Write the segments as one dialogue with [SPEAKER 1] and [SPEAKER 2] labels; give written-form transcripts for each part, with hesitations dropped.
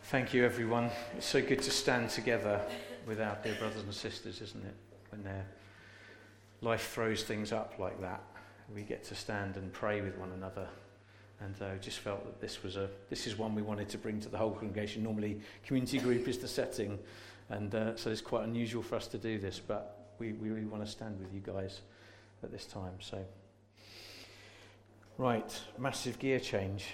[SPEAKER 1] Thank you, everyone. It's so good to stand together with our dear brothers and sisters, isn't it? When their life throws things up like that, we get to stand and pray with one another. And I just felt that this is one we wanted to bring to the whole congregation. Normally, community group is the setting, and so it's quite unusual for us to do this, but we really want to stand with you guys at this time. So, right, massive gear change.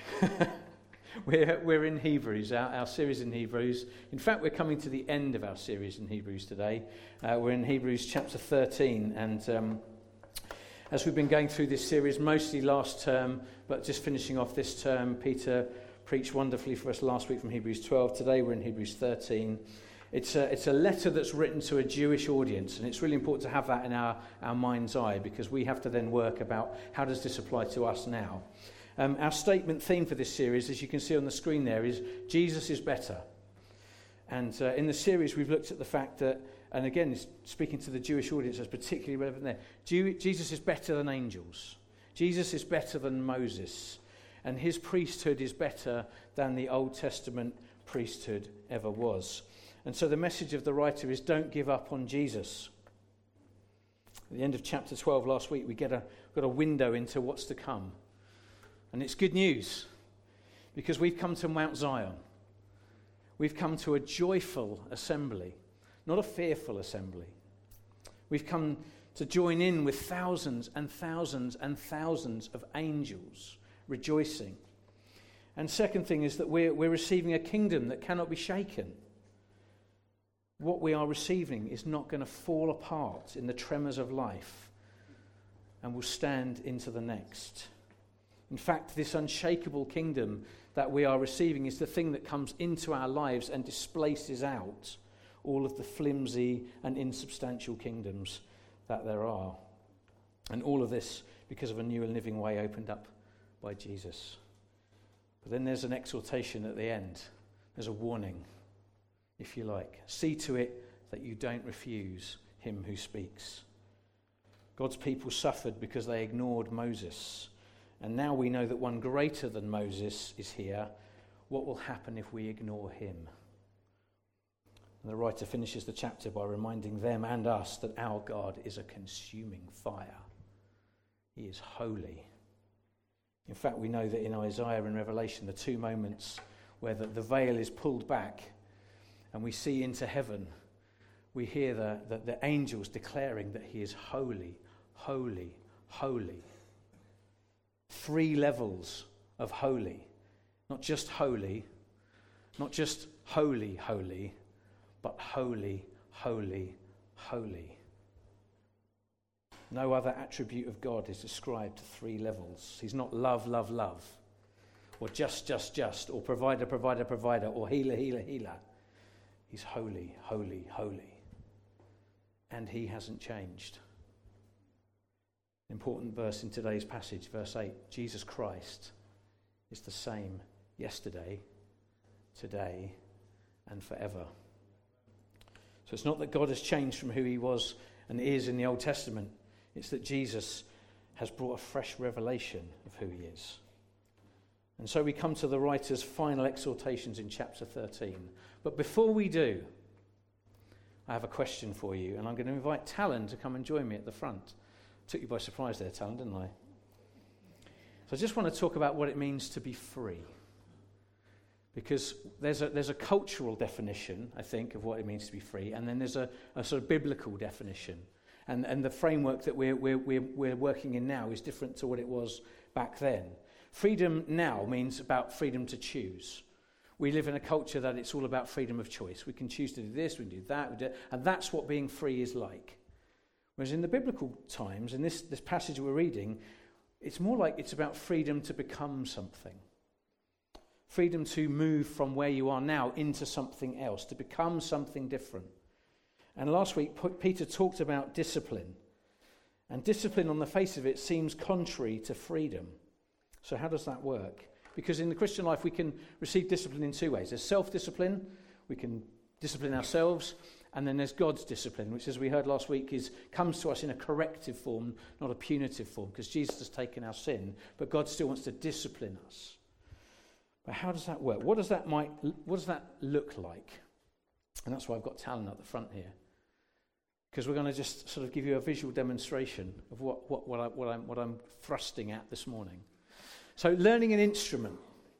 [SPEAKER 1] We're in Hebrews, our series in Hebrews. In fact, we're coming to the end of our series in Hebrews today. We're in Hebrews chapter 13, and as we've been going through this series, mostly last term, but just finishing off this term, Peter preached wonderfully for us last week from Hebrews 12. Today we're in Hebrews 13. It's a letter that's written to a Jewish audience, and it's really important to have that in our mind's eye, because we have to then work about how does this apply to us now. Our statement theme for this series, as you can see on the screen there, is Jesus is better. And in the series we've looked at the fact that, and again speaking to the Jewish audience that's particularly relevant there, Jesus is better than angels. Jesus is better than Moses. And his priesthood is better than the Old Testament priesthood ever was. And so the message of the writer is don't give up on Jesus. At the end of chapter 12 last week, we got a window into what's to come. And it's good news, because we've come to Mount Zion. We've come to a joyful assembly, not a fearful assembly. We've come to join in with thousands and thousands and thousands of angels rejoicing. And second thing is that we're receiving a kingdom that cannot be shaken. What we are receiving is not going to fall apart in the tremors of life and will stand into the next. In fact, this unshakable kingdom that we are receiving is the thing that comes into our lives and displaces out all of the flimsy and insubstantial kingdoms that there are. And all of this because of a new and living way opened up by Jesus. But then there's an exhortation at the end. There's a warning, if you like. See to it that you don't refuse him who speaks. God's people suffered because they ignored Moses. And now we know that one greater than Moses is here. What will happen if we ignore him? And the writer finishes the chapter by reminding them and us that our God is a consuming fire. He is holy. In fact, we know that in Isaiah and Revelation, the two moments where the veil is pulled back and we see into heaven, we hear the angels declaring that he is holy, holy, holy. 3 levels of holy. Not just holy, not just holy, holy, but holy, holy, holy. No other attribute of God is described to 3 levels. He's not love, love, love, or just, or provider, provider, provider, or healer, healer, healer. He's holy, holy, holy. And he hasn't changed. Important verse in today's passage, verse 8. Jesus Christ is the same yesterday, today, and forever. So it's not that God has changed from who he was and is in the Old Testament. It's that Jesus has brought a fresh revelation of who he is. And so we come to the writer's final exhortations in chapter 13. But before we do, I have a question for you, and I'm going to invite Talon to come and join me at the front. Took you by surprise there, Talon, didn't I? So I just want to talk about what it means to be free. Because there's a cultural definition, I think, of what it means to be free, and then there's a sort of biblical definition. And the framework that we're working in now is different to what it was back then. Freedom now means about freedom to choose. We live in a culture that it's all about freedom of choice. We can choose to do this, we can do that, and that's what being free is like. Whereas in the biblical times, in this passage we're reading, it's more like it's about freedom to become something. Freedom to move from where you are now into something else, to become something different. And last week, Peter talked about discipline. And discipline on the face of it seems contrary to freedom. So how does that work? Because in the Christian life, we can receive discipline in 2 ways. There's self-discipline. We can discipline ourselves. And then there's God's discipline, which, as we heard last week, comes to us in a corrective form, not a punitive form, because Jesus has taken our sin, but God still wants to discipline us. But how does that work? What does that look like? And that's why I've got Talon at the front here, because we're going to just sort of give you a visual demonstration of what I'm thrusting at this morning. So, learning an instrument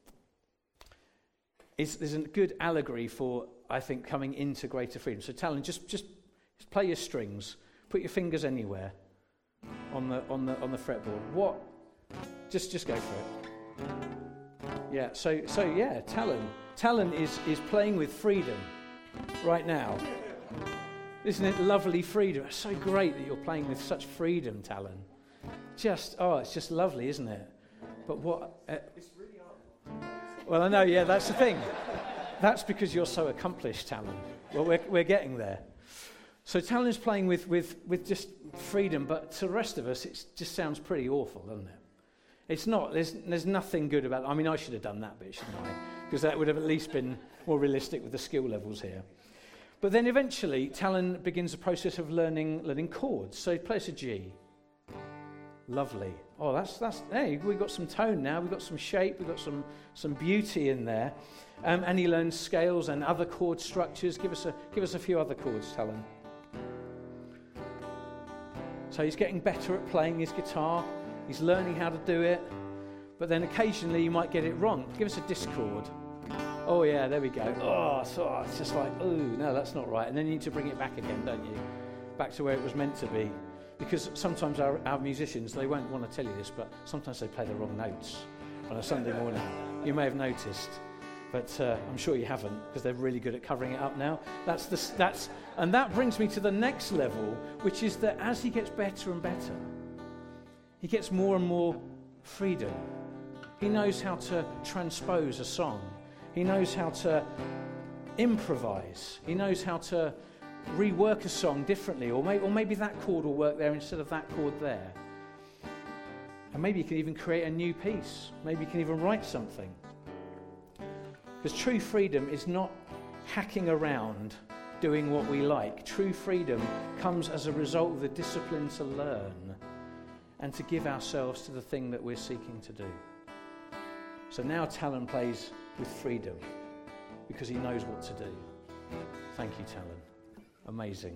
[SPEAKER 1] is a good allegory for, I think, coming into greater freedom. So, Talon, just play your strings, put your fingers anywhere on the fretboard. What? Just go for it. Yeah. So yeah, Talon is playing with freedom right now. Isn't it lovely freedom? It's so great that you're playing with such freedom, Talon. It's just lovely, isn't it? But what? It's really hard. Well, I know. Yeah, that's the thing. That's because you're so accomplished, Talon. Well, we're getting there. So Talon is playing with just freedom, but to the rest of us, it just sounds pretty awful, doesn't it? It's not. There's nothing good about it. I mean, I should have done that bit, shouldn't I? Because that would have at least been more realistic with the skill levels here. But then eventually, Talon begins a process of learning chords. So he plays a G. Lovely. Oh, that's. Hey, we've got some tone now. We've got some shape. We've got some beauty in there. And he learns scales and other chord structures. Give us a few other chords, Talon. So he's getting better at playing his guitar. He's learning how to do it. But then occasionally you might get it wrong. Give us a discord. Oh yeah, there we go. Oh, it's just like, no, that's not right. And then you need to bring it back again, don't you? Back to where it was meant to be. Because sometimes our musicians, they won't want to tell you this, but sometimes they play the wrong notes on a Sunday morning. You may have noticed. But I'm sure you haven't, because they're really good at covering it up now. And that brings me to the next level, which is that as he gets better and better, he gets more and more freedom. He knows how to transpose a song. He knows how to improvise. He knows how to rework a song differently, or maybe that chord will work there instead of that chord there. And maybe you can even create a new piece. Maybe you can even write something. Because true freedom is not hacking around doing what we like. True freedom comes as a result of the discipline to learn and to give ourselves to the thing that we're seeking to do. So now Talon plays with freedom because he knows what to do. Thank you, Talon. Amazing.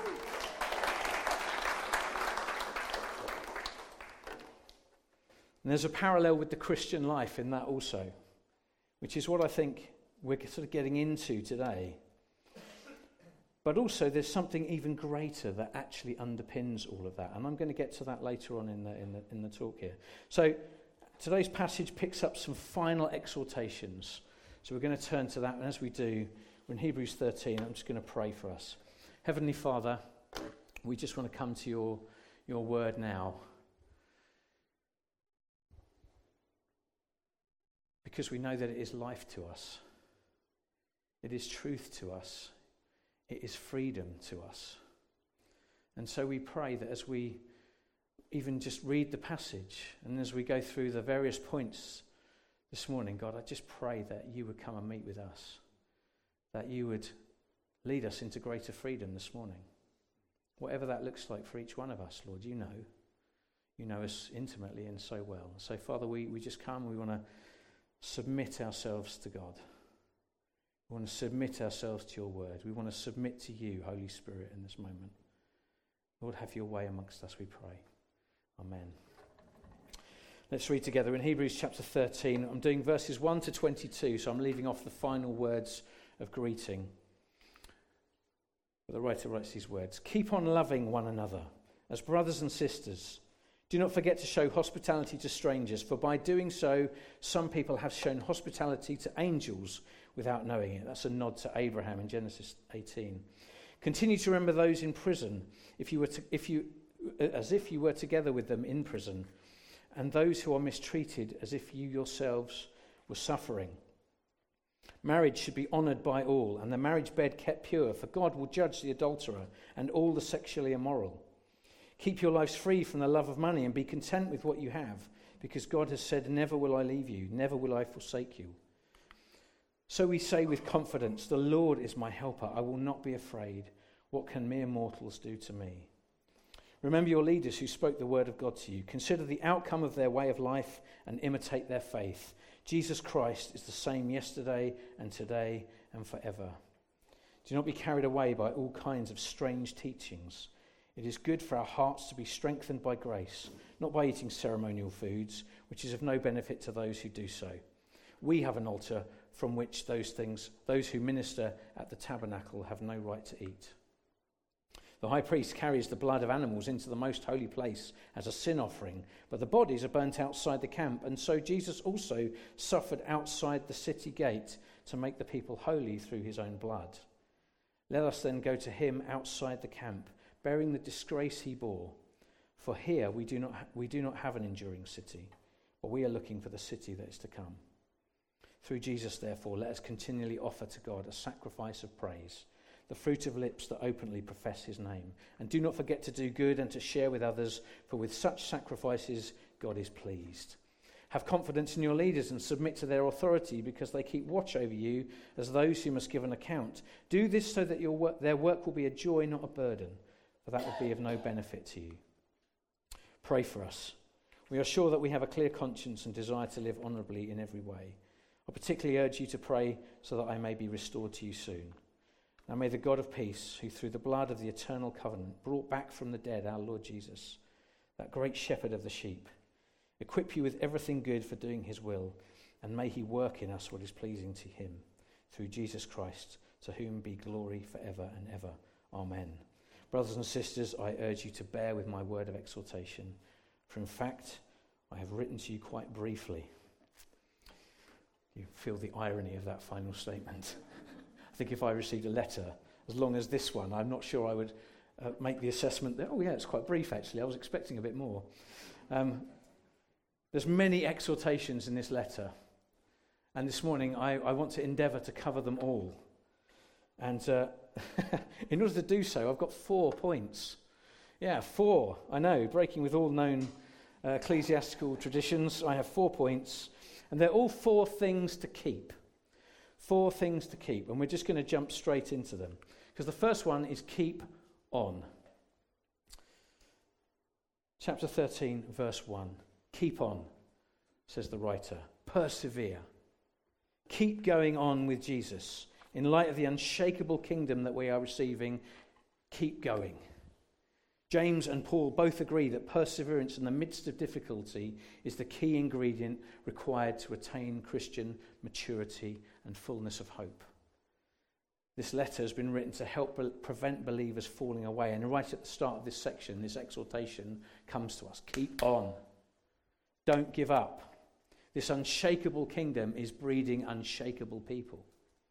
[SPEAKER 1] And there's a parallel with the Christian life in that also, which is what I think we're sort of getting into today. But also there's something even greater that actually underpins all of that. And I'm going to get to that later on in the talk here. So today's passage picks up some final exhortations. So we're going to turn to that. And as we do, we're in Hebrews 13. I'm just going to pray for us. Heavenly Father, we just want to come to your word now. Because we know that it is life to us. It is truth to us. It is freedom to us. And so we pray that as we even just read the passage and as we go through the various points this morning, God, I just pray that you would come and meet with us. That you would lead us into greater freedom this morning. Whatever that looks like for each one of us, Lord, you know. You know us intimately and so well. So, Father, we just come, we want to submit ourselves to God. We want to submit ourselves to your word. We want to submit to you, Holy Spirit, in this moment. Lord, have your way amongst us, we pray. Amen. Let's read together in Hebrews chapter 13. I'm doing verses 1 to 22, so I'm leaving off the final words of greeting. But the writer writes these words: "Keep on loving one another as brothers and sisters. Do not forget to show hospitality to strangers, for by doing so, some people have shown hospitality to angels without knowing it." That's a nod to Abraham in Genesis 18. "Continue to remember those in prison, as if you were together with them in prison, and those who are mistreated, as if you yourselves were suffering. Marriage should be honoured by all, and the marriage bed kept pure, for God will judge the adulterer and all the sexually immoral. Keep your lives free from the love of money and be content with what you have, because God has said, 'Never will I leave you, never will I forsake you.' So we say with confidence, 'The Lord is my helper, I will not be afraid. What can mere mortals do to me?' Remember your leaders who spoke the word of God to you. Consider the outcome of their way of life and imitate their faith. Jesus Christ is the same yesterday and today and forever. Do not be carried away by all kinds of strange teachings. It is good for our hearts to be strengthened by grace, not by eating ceremonial foods, which is of no benefit to those who do so. We have an altar from which those who minister at the tabernacle have no right to eat. The high priest carries the blood of animals into the most holy place as a sin offering, but the bodies are burnt outside the camp, and so Jesus also suffered outside the city gate to make the people holy through his own blood. Let us then go to him outside the camp, bearing the disgrace he bore. For here we do not have an enduring city, but we are looking for the city that is to come. Through Jesus, therefore, let us continually offer to God a sacrifice of praise, the fruit of lips that openly profess his name. And do not forget to do good and to share with others, for with such sacrifices God is pleased. Have confidence in your leaders and submit to their authority, because they keep watch over you as those who must give an account. Do this so that their work will be a joy, not a burden, for that would be of no benefit to you. Pray for us. We are sure that we have a clear conscience and desire to live honourably in every way. I particularly urge you to pray so that I may be restored to you soon. Now may the God of peace, who through the blood of the eternal covenant brought back from the dead our Lord Jesus, that great shepherd of the sheep, equip you with everything good for doing his will, and may he work in us what is pleasing to him, through Jesus Christ, to whom be glory forever and ever. Amen. Brothers and sisters, I urge you to bear with my word of exhortation, for in fact I have written to you quite briefly. You feel the irony of that final statement. I think if I received a letter as long as this one, I'm not sure I would make the assessment that, oh yeah, it's quite brief actually. I was expecting a bit more. There's many exhortations in this letter. And this morning I want to endeavour to cover them all. And in order to do so, I've got 4 points. Yeah, 4. I know, breaking with all known ecclesiastical traditions. I have 4 points. And they're all 4 things to keep. 4 things to keep. And we're just going to jump straight into them. Because the first one is keep on. Chapter 13, verse 1. Keep on, says the writer. Persevere. Keep going on with Jesus. In light of the unshakable kingdom that we are receiving, keep going. James and Paul both agree that perseverance in the midst of difficulty is the key ingredient required to attain Christian maturity and fullness of hope. This letter has been written to help prevent believers falling away. And right at the start of this section, this exhortation comes to us. Keep on. Don't give up. This unshakable kingdom is breeding unshakable people.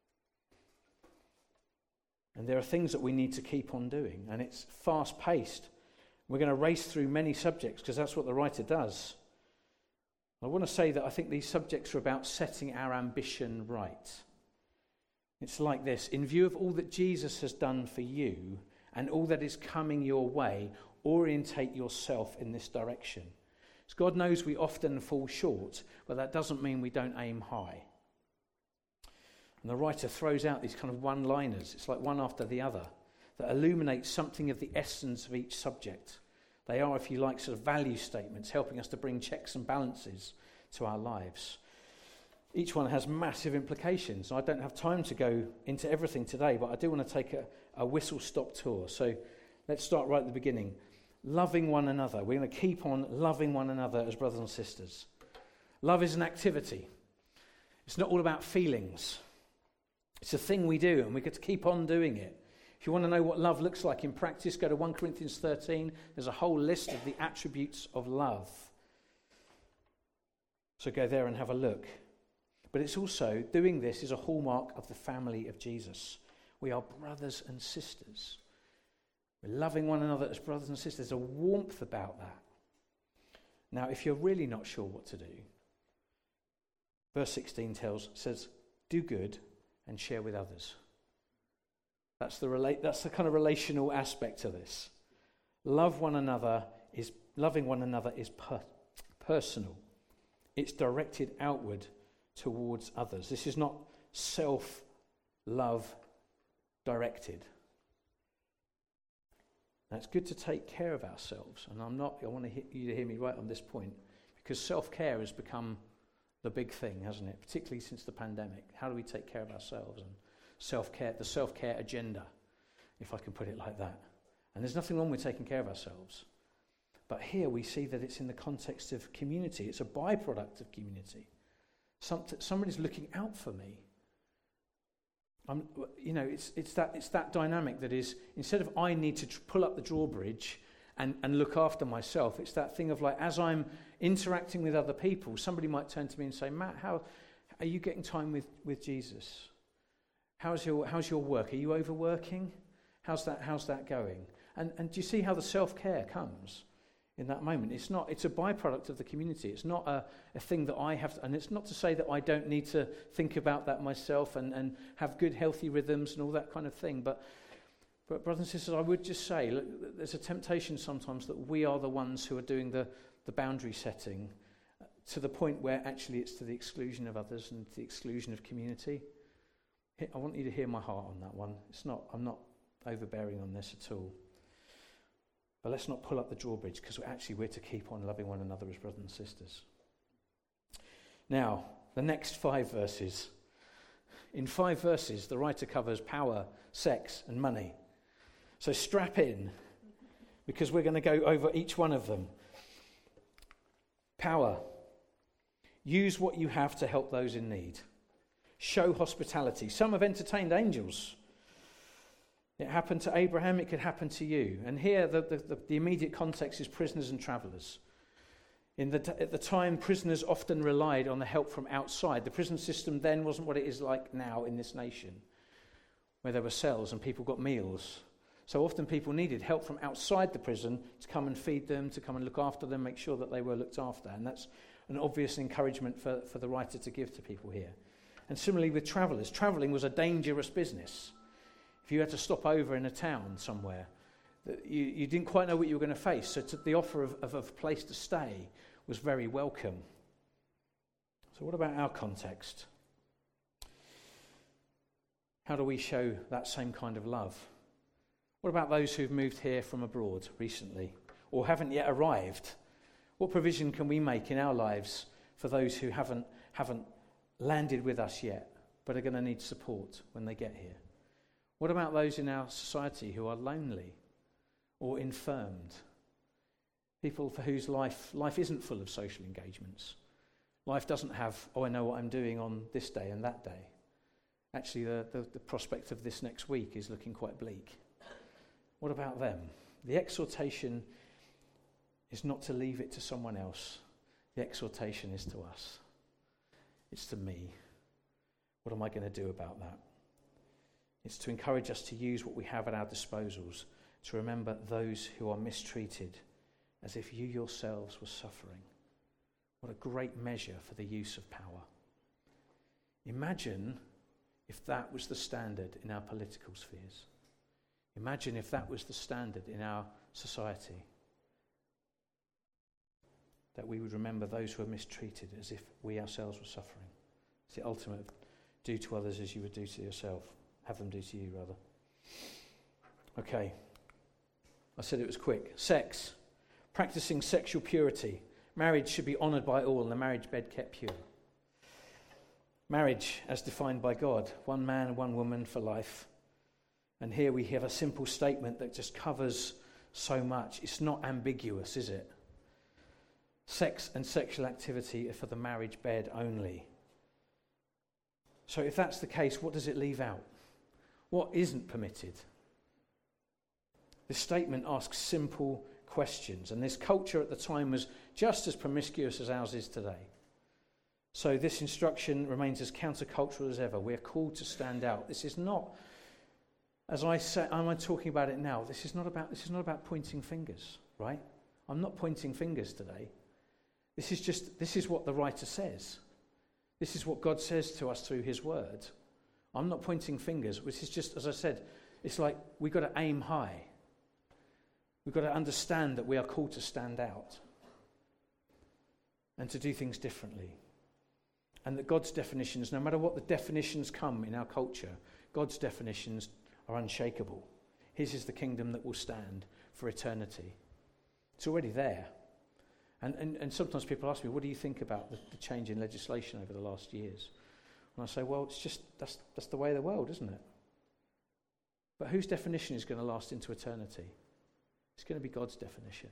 [SPEAKER 1] And there are things that we need to keep on doing. And it's fast-paced. We're going to race through many subjects because that's what the writer does. I want to say that I think these subjects are about setting our ambition right. It's like this. In view of all that Jesus has done for you and all that is coming your way, orientate yourself in this direction. Because God knows we often fall short, but that doesn't mean we don't aim high. And the writer throws out these kind of one-liners, it's like one after the other, that illuminate something of the essence of each subject. They are, if you like, sort of value statements, helping us to bring checks and balances to our lives. Each one has massive implications. I don't have time to go into everything today, but I do want to take a whistle-stop tour. So let's start right at the beginning. Loving one another. We're going to keep on loving one another as brothers and sisters. Love is an activity. It's not all about feelings. It's a thing we do, and we get to keep on doing it. If you want to know what love looks like in practice, go to 1 Corinthians 13. There's a whole list of the attributes of love. So go there and have a look. But it's also, doing this is a hallmark of the family of Jesus. We are brothers and sisters. We're loving one another as brothers and sisters. There's a warmth about that. Now, if you're really not sure what to do, verse 16 says, do good and share with others. That's the kind of relational aspect to this. Loving one another is personal. It's directed outward towards others. This is not self-love directed. Now, it's good to take care of ourselves, and I want you to hear me right on this point, because self-care has become the big thing, hasn't it? Particularly since the pandemic. How do we take care of ourselves? And self-care, the self-care agenda, if I can put it like that. And there's nothing wrong with taking care of ourselves. But here we see that it's in the context of community. It's a byproduct of community. Somebody's looking out for me. It's that dynamic that is, instead of I need to pull up the drawbridge and look after myself, it's that thing of like, as I'm interacting with other people, somebody might turn to me and say, Matt, how are you getting time with Jesus? How's your work? Are you overworking? How's that going? And do you see how the self-care comes in that moment? It's a byproduct of the community. It's not a thing that I have to, and it's not to say that I don't need to think about that myself and have good healthy rhythms and all that kind of thing. But brothers and sisters, I would just say, look, there's a temptation sometimes that we are the ones who are doing the boundary setting to the point where actually it's to the exclusion of others and to the exclusion of community. I want you to hear my heart on that one. I'm not overbearing on this at all. But let's not pull up the drawbridge, because we're to keep on loving one another as brothers and sisters. Now, the next 5 verses. In 5 verses, the writer covers power, sex, and money. So strap in, because we're going to go over each one of them. Power. Use what you have to help those in need. Show hospitality. Some have entertained angels. It happened to Abraham, it could happen to you. And here the immediate context is prisoners and travellers. At the time, prisoners often relied on the help from outside. The prison system then wasn't what it is like now in this nation, where there were cells and people got meals. So often people needed help from outside the prison to come and feed them, to come and look after them, make sure that they were looked after. And that's an obvious encouragement for the writer to give to people here. And similarly with travellers. Travelling was a dangerous business. If you had to stop over in a town somewhere, you didn't quite know what you were going to face. So the offer of a place to stay was very welcome. So what about our context? How do we show that same kind of love? What about those who've moved here from abroad recently or haven't yet arrived? What provision can we make in our lives for those who haven't landed with us yet but are going to need support when they get here? What about those in our society who are lonely or infirmed? People for whose life isn't full of social engagements. Life doesn't have, I know what I'm doing on this day and that day. Actually, the prospect of this next week is looking quite bleak. What about them? The exhortation is not to leave it to someone else. The exhortation is to us. It's to me. What am I going to do about that? It's to encourage us to use what we have at our disposals, to remember those who are mistreated as if you yourselves were suffering. What a great measure for the use of power. Imagine if that was the standard in our political spheres. Imagine if that was the standard in our society. That we would remember those who are mistreated as if we ourselves were suffering. It's the ultimate, do to others as you would do to yourself. Have them do to you, rather. Okay. I said it was quick. Sex. Practicing sexual purity. Marriage should be honoured by all and the marriage bed kept pure. Marriage as defined by God. One man and one woman for life. And here we have a simple statement that just covers so much. It's not ambiguous, is it? Sex and sexual activity are for the marriage bed only. So if that's the case, what does it leave out? What isn't permitted? This statement asks simple questions, and this culture at the time was just as promiscuous as ours is today. So this instruction remains as countercultural as ever. We're called to stand out. This is not, as I say, I'm talking about it now. This is not about pointing fingers, right? I'm not pointing fingers today. This is what the writer says. This is what God says to us through his word. I'm not pointing fingers, which is just, as I said, it's like we've got to aim high. We've got to understand that we are called to stand out and to do things differently. And that God's definitions, no matter what the definitions come in our culture, God's definitions are unshakable. His is the kingdom that will stand for eternity. It's already there. And sometimes people ask me, what do you think about the change in legislation over the last years? And I say, well, it's just, that's the way of the world, isn't it? But whose definition is going to last into eternity? It's going to be God's definition.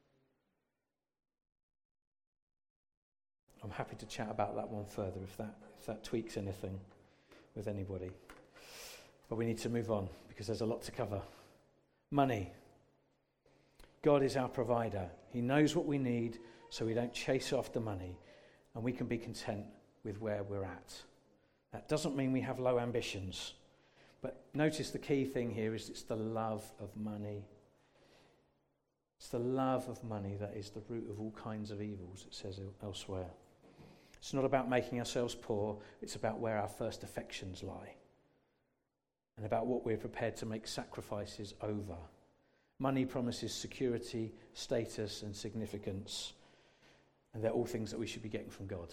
[SPEAKER 1] I'm happy to chat about that one further if that tweaks anything with anybody. But we need to move on because there's a lot to cover. Money. God is our provider. He knows what we need, so we don't chase after money, and we can be content with where we're at. That doesn't mean we have low ambitions. But notice the key thing here is it's the love of money. It's the love of money that is the root of all kinds of evils, it says elsewhere. It's not about making ourselves poor, it's about where our first affections lie and about what we're prepared to make sacrifices over. Money promises security, status and significance, and they're all things that we should be getting from God.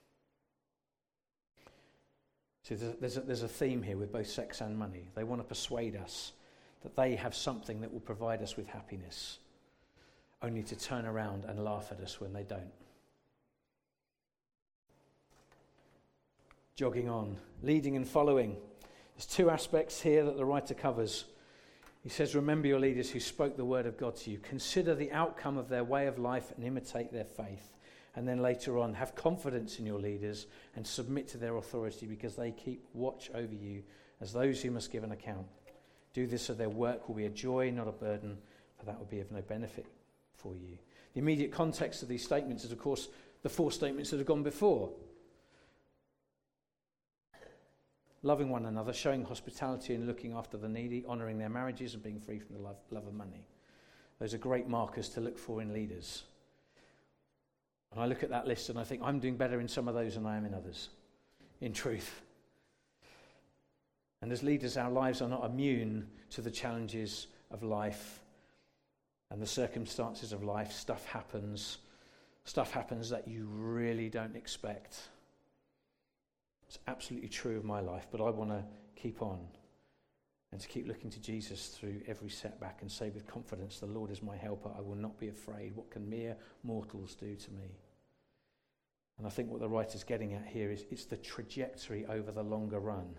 [SPEAKER 1] See, there's a theme here with both sex and money. They want to persuade us that they have something that will provide us with happiness, only to turn around and laugh at us when they don't. Jogging on, leading and following. There's two aspects here that the writer covers. He says, remember your leaders who spoke the word of God to you. Consider the outcome of their way of life and imitate their faith. And then later on, have confidence in your leaders and submit to their authority because they keep watch over you as those who must give an account. Do this so their work will be a joy, not a burden, for that would be of no benefit for you. The immediate context of these statements is, of course, the four statements that have gone before. Loving one another, showing hospitality and looking after the needy, honouring their marriages and being free from the love of money. Those are great markers to look for in leaders. And I look at that list and I think I'm doing better in some of those than I am in others, in truth. And as leaders, our lives are not immune to the challenges of life and the circumstances of life. Stuff happens that you really don't expect. It's absolutely true of my life, but I want to keep on and to keep looking to Jesus through every setback and say with confidence, the Lord is my helper. I will not be afraid. What can mere mortals do to me? And I think what the writer's getting at here is it's the trajectory over the longer run.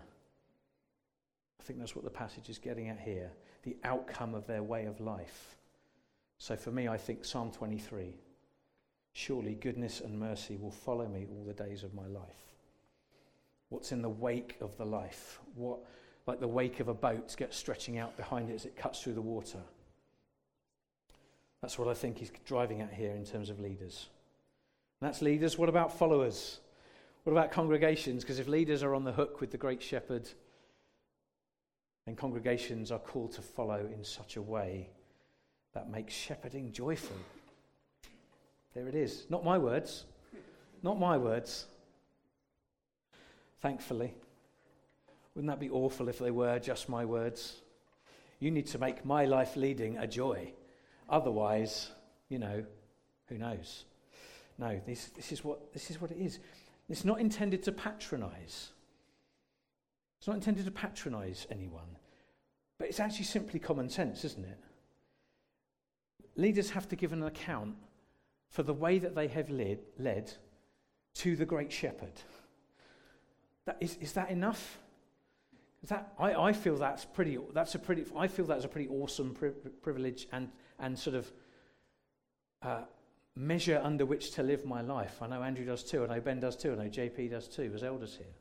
[SPEAKER 1] I think that's what the passage is getting at here, the outcome of their way of life. So for me, I think Psalm 23, surely goodness and mercy will follow me all the days of my life. What's in the wake of the life? What, like the wake of a boat gets stretching out behind it as it cuts through the water. That's what I think he's driving at here in terms of leaders. And that's leaders. What about followers? What about congregations? Because if leaders are on the hook with the great shepherd, then congregations are called to follow in such a way that makes shepherding joyful. There it is. Not my words. Not my words. Thankfully. Wouldn't that be awful if they were just my words? You need to make my life leading a joy. Otherwise, who knows? No, this is what it is. It's not intended to patronize. It's not intended to patronize anyone. But it's actually simply common sense, isn't it? Leaders have to give an account for the way that they have led to the great shepherd. Is that enough? I feel that's a pretty awesome privilege and sort of measure under which to live my life. I know Andrew does too. I know Ben does too. I know JP does too, as elders here.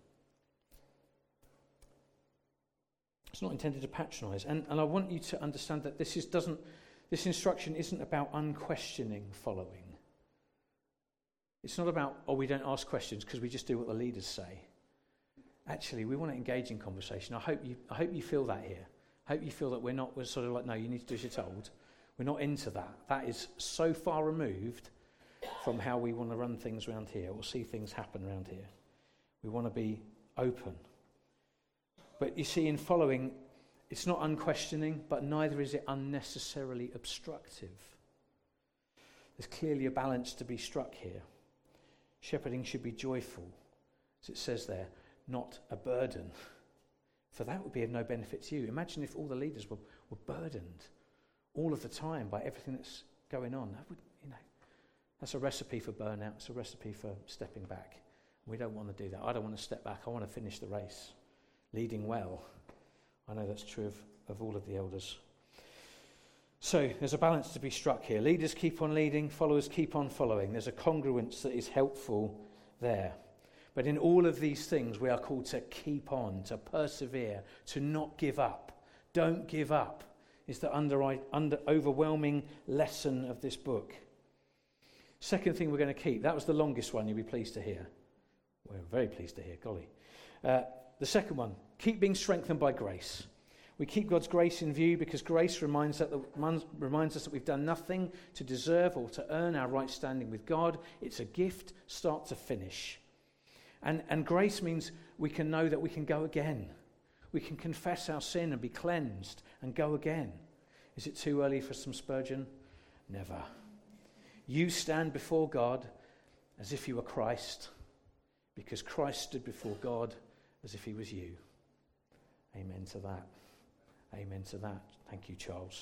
[SPEAKER 1] It's not intended to patronise, and I want you to understand that this instruction isn't about unquestioning following. It's not about we don't ask questions because we just do what the leaders say. Actually, we want to engage in conversation. I hope you feel that here. I hope you feel that we're sort of like, no, you need to do as you're told. We're not into that. That is so far removed from how we want to run things around here or see things happen around here. We want to be open. But you see, in following, it's not unquestioning, but neither is it unnecessarily obstructive. There's clearly a balance to be struck here. Shepherding should be joyful, as it says there, not a burden. For that would be of no benefit to you. Imagine if all the leaders were burdened all of the time by everything that's going on. That's a recipe for burnout. It's a recipe for stepping back. We don't want to do that. I don't want to step back. I want to finish the race, leading well. I know that's true of all of the elders. So there's a balance to be struck here. Leaders keep on leading, followers keep on following. There's a congruence that is helpful there. But in all of these things, we are called to keep on, to persevere, to not give up. Don't give up is the overwhelming lesson of this book. Second thing we're going to keep, that was the longest one, you'll be pleased to hear. We're very pleased to hear, golly. The second one, keep being strengthened by grace. We keep God's grace in view because grace reminds us that we've done nothing to deserve or to earn our right standing with God. It's a gift, start to finish. And grace means we can know that we can go again. We can confess our sin and be cleansed and go again. Is it too early for some Spurgeon? Never. You stand before God as if you were Christ, because Christ stood before God as if he was you. Amen to that. Amen to that. Thank you, Charles.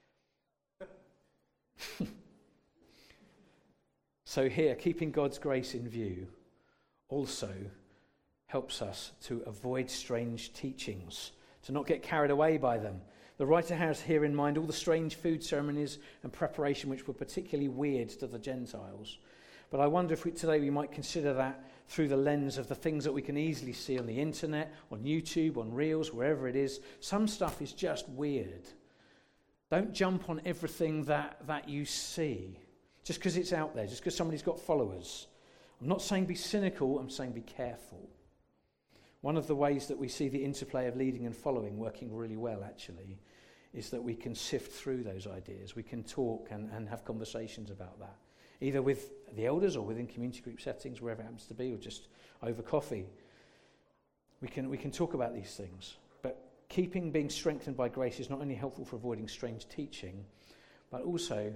[SPEAKER 1] So here, keeping God's grace in view also helps us to avoid strange teachings, to not get carried away by them. The writer has here in mind all the strange food ceremonies and preparation which were particularly weird to the Gentiles. But I wonder if today we might consider that through the lens of the things that we can easily see on the internet, on YouTube, on Reels, wherever it is. Some stuff is just weird. Don't jump on everything that you see, just because it's out there, just because somebody's got followers. I'm not saying be cynical, I'm saying be careful. One of the ways that we see the interplay of leading and following working really well, actually, is that we can sift through those ideas. We can talk and have conversations about that, either with the elders or within community group settings, wherever it happens to be, or just over coffee. We can talk about these things. But being strengthened by grace is not only helpful for avoiding strange teaching, but also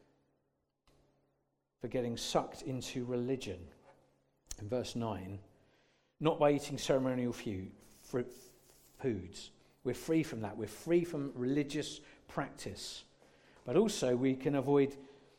[SPEAKER 1] for getting sucked into religion. In verse 9, not by eating ceremonial foods. We're free from that. We're free from religious practice. But also we can avoid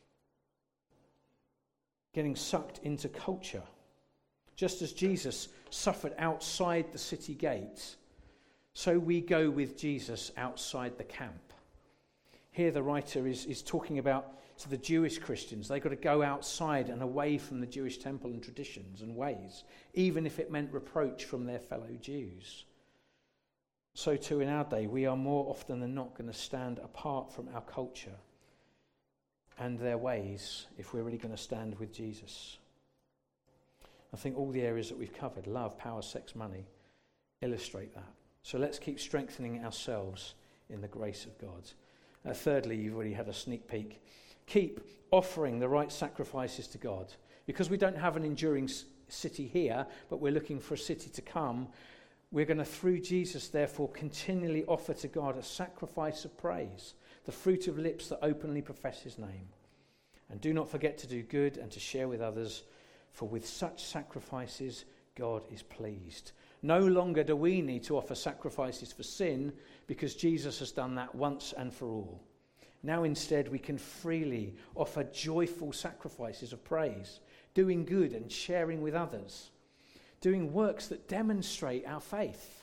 [SPEAKER 1] getting sucked into culture. Just as Jesus suffered outside the city gates, so we go with Jesus outside the camp. Here the writer is talking about to the Jewish Christians. They've got to go outside and away from the Jewish temple and traditions and ways, even if it meant reproach from their fellow Jews. So too in our day, we are more often than not going to stand apart from our culture and their ways if we're really going to stand with Jesus. I think all the areas that we've covered, love, power, sex, money, illustrate that. So let's keep strengthening ourselves in the grace of God. Thirdly, you've already had a sneak peek. Keep offering the right sacrifices to God. Because we don't have an enduring city here, but we're looking for a city to come, we're going to, through Jesus, therefore, continually offer to God a sacrifice of praise, the fruit of lips that openly profess his name. And do not forget to do good and to share with others, for with such sacrifices, God is pleased. No longer do we need to offer sacrifices for sin, because Jesus has done that once and for all. Now instead we can freely offer joyful sacrifices of praise, doing good and sharing with others, doing works that demonstrate our faith.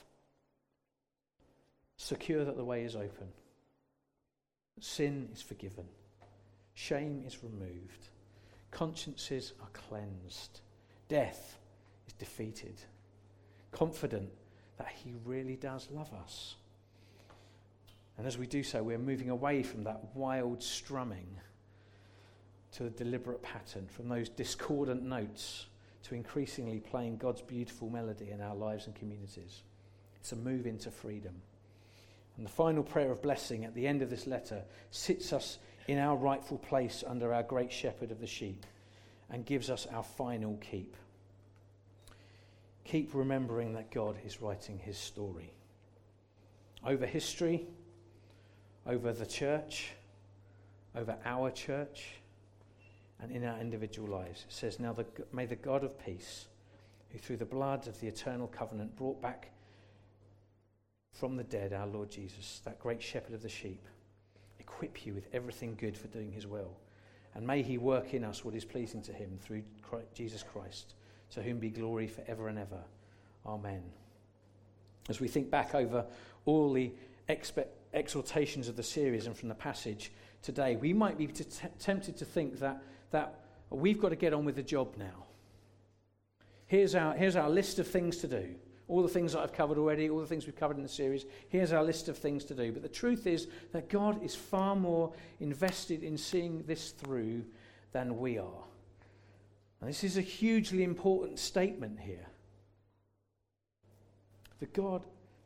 [SPEAKER 1] Secure that the way is open. Sin is forgiven. Shame is removed. Consciences are cleansed. Death is defeated. Confident that he really does love us. And as we do so, we're moving away from that wild strumming to a deliberate pattern, from those discordant notes to increasingly playing God's beautiful melody in our lives and communities. It's a move into freedom. And the final prayer of blessing at the end of this letter sits us in our rightful place under our great shepherd of the sheep and gives us our final keep. Keep remembering that God is writing his story. Over history, over the church, over our church, and in our individual lives. It says, now may the God of peace, who through the blood of the eternal covenant brought back from the dead our Lord Jesus, that great shepherd of the sheep, equip you with everything good for doing his will, And may he work in us what is pleasing to him through Jesus Christ, to whom be glory forever and ever. Amen. As we think back over all the exhortations of the series and from the passage today, we might be tempted to think that we've got to get on with the job now. Here's our list of things to do. All the things that I've covered already, all the things we've covered in the series, here's our list of things to do. But the truth is that God is far more invested in seeing this through than we are. And this is a hugely important statement here. That God,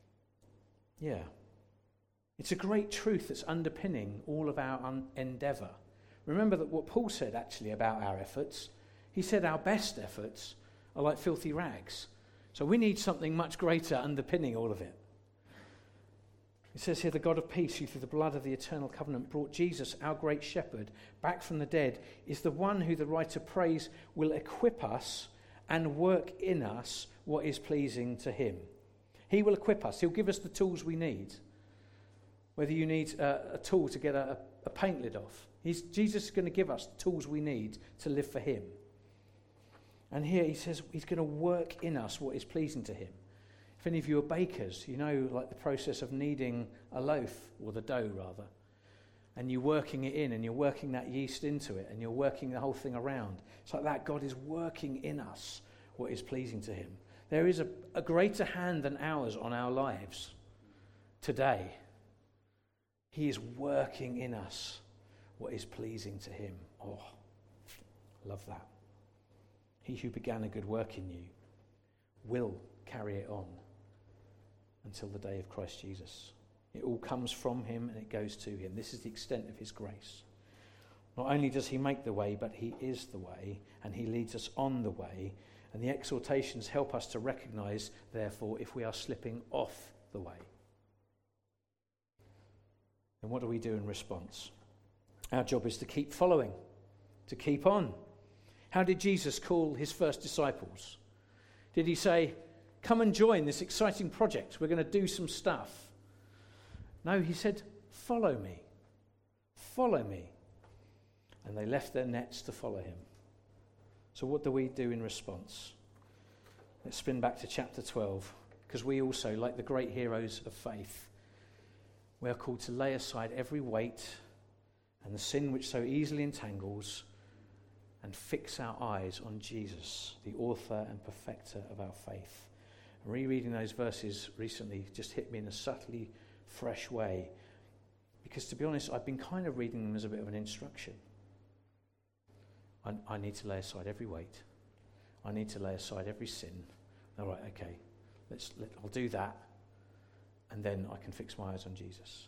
[SPEAKER 1] it's a great truth that's underpinning all of our endeavour. Remember that what Paul said actually about our efforts, he said our best efforts are like filthy rags. So we need something much greater underpinning all of it. It says here, the God of peace, who through the blood of the eternal covenant brought Jesus, our great shepherd, back from the dead, is the one who the writer prays will equip us and work in us what is pleasing to him. He will equip us. He'll give us the tools we need. Whether you need a tool to get a paint lid off, Jesus is going to give us the tools we need to live for him. And here he says he's going to work in us what is pleasing to him. If any of you are bakers, you know like the process of kneading a loaf, or the dough rather, and you're working it in and you're working that yeast into it and you're working the whole thing around. It's like that. God is working in us what is pleasing to him. There is a greater hand than ours on our lives today. He is working in us what is pleasing to him. Oh, love that. He who began a good work in you will carry it on until the day of Christ Jesus. It all comes from him and it goes to him. This is the extent of his grace. Not only does he make the way, but he is the way, and he leads us on the way. And the exhortations help us to recognize, therefore, if we are slipping off the way. And what do we do in response? Our job is to keep following, to keep on. How did Jesus call his first disciples? Did he say, come and join this exciting project, we're going to do some stuff? No, he said, follow me. Follow me. And they left their nets to follow him. So what do we do in response? Let's spin back to chapter 12, because we also, like the great heroes of faith, we are called to lay aside every weight and the sin which so easily entangles, and fix our eyes on Jesus, the author and perfecter of our faith. And rereading those verses recently just hit me in a subtly fresh way, because to be honest, I've been kind of reading them as a bit of an instruction. I need to lay aside every weight. I need to lay aside every sin. All right, okay, I'll do that, and then I can fix my eyes on Jesus.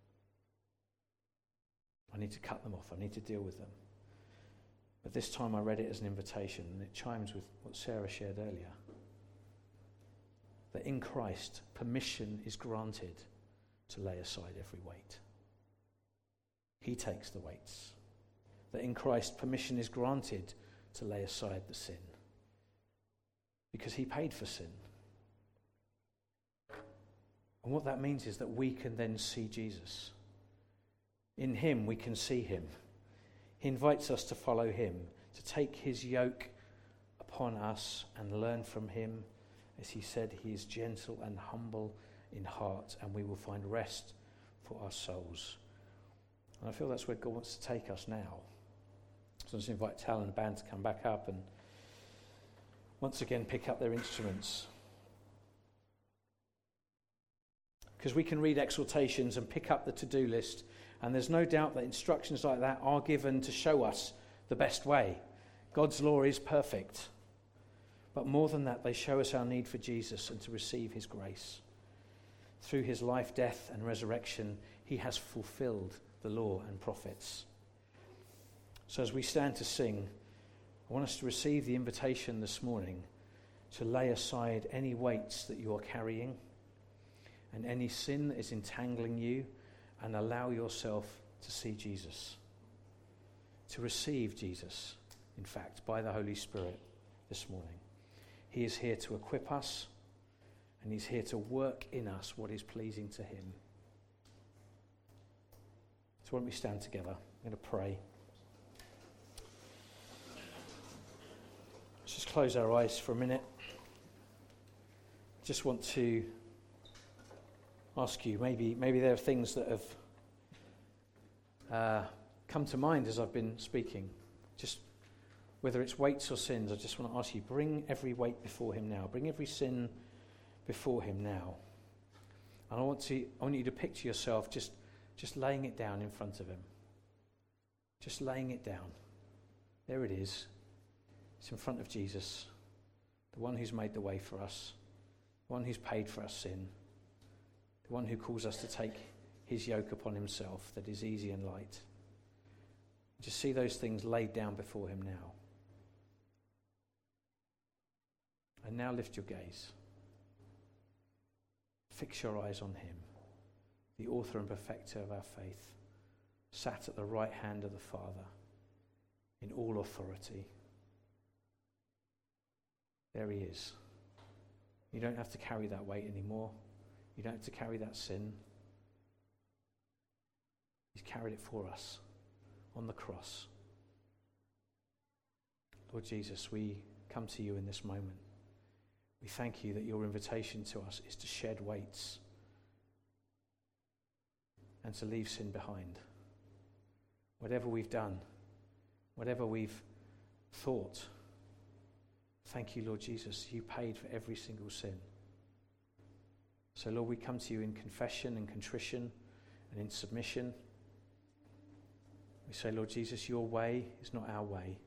[SPEAKER 1] I need to cut them off. I need to deal with them. But this time I read it as an invitation, and it chimes with what Sarah shared earlier. That in Christ, permission is granted to lay aside every weight. He takes the weights. That in Christ, permission is granted to lay aside the sin. Because he paid for sin. And what that means is that we can then see Jesus. In him, we can see him. He invites us to follow him, to take his yoke upon us and learn from him. As he said, he is gentle and humble in heart, and we will find rest for our souls. And I feel that's where God wants to take us now. So let's invite Tal and the band to come back up and once again pick up their instruments. Because we can read exhortations and pick up the to-do list, and there's no doubt that instructions like that are given to show us the best way. God's law is perfect. But more than that, they show us our need for Jesus and to receive his grace. Through his life, death, and resurrection, he has fulfilled the law and prophets. So as we stand to sing, I want us to receive the invitation this morning to lay aside any weights that you are carrying and any sin that is entangling you, and allow yourself to see Jesus. To receive Jesus, in fact, by the Holy Spirit this morning. He is here to equip us, and he's here to work in us what is pleasing to him. So why don't we stand together? I'm going to pray. Let's just close our eyes for a minute. Just want to ask you, maybe there are things that have come to mind as I've been speaking. Just whether it's weights or sins, I just want to ask you, bring every weight before him now. Bring every sin before him now. And I want you to picture yourself just laying it down in front of him. Just laying it down. There it is. It's in front of Jesus, the one who's made the way for us, the one who's paid for our sin, the one who calls us to take his yoke upon himself that is easy and light. Just see those things laid down before him now. And now lift your gaze. Fix your eyes on him, the author and perfecter of our faith, sat at the right hand of the Father in all authority. There he is. You don't have to carry that weight anymore. You don't have to carry that sin. He's carried it for us on the cross. Lord Jesus, we come to you in this moment. We thank you that your invitation to us is to shed weights and to leave sin behind. Whatever we've done, whatever we've thought, thank you, Lord Jesus, you paid for every single sin. So, Lord, we come to you in confession and contrition and in submission. We say, Lord Jesus, your way is not our way.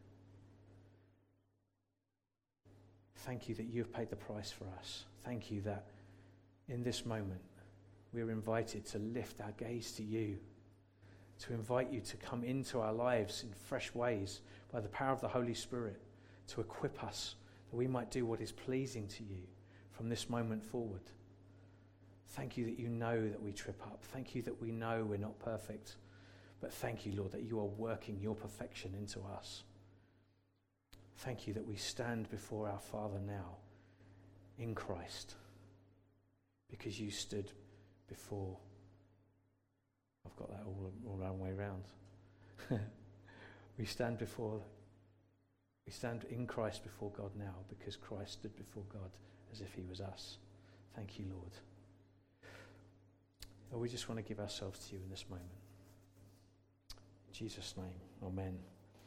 [SPEAKER 1] Thank you that you have paid the price for us. Thank you that in this moment we're invited to lift our gaze to you, to invite you to come into our lives in fresh ways by the power of the Holy Spirit, to equip us that we might do what is pleasing to you from this moment forward. Thank you that you know that we trip up. Thank you that we know we're not perfect. But thank you, Lord, that you are working your perfection into us. Thank you that we stand before our Father now in Christ because you stood before. I've got that all the wrong way around. We stand in Christ before God now because Christ stood before God as if he was us. Thank you, Lord. Lord, we just want to give ourselves to you in this moment. In Jesus' name, amen.